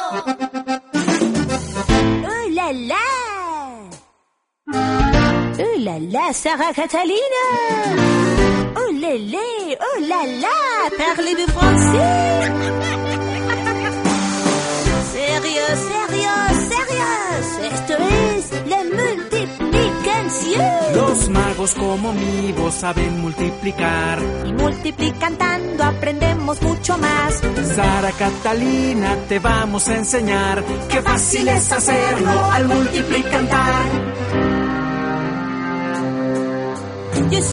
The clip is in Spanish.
¡Oh, la, la! ¡Oh, la, la, Sara Catalina! ¡Oh, lélé! ¡Oh, la, la! Parlez-vous français? ¡Sérieux, sérieux, sérieux! Esto es la multiplicación. Los magos como mi voz saben multiplicar. Y multiplicando aprendemos mucho más. Sara Catalina, te vamos a enseñar qué fácil es hacerlo al multiplicar.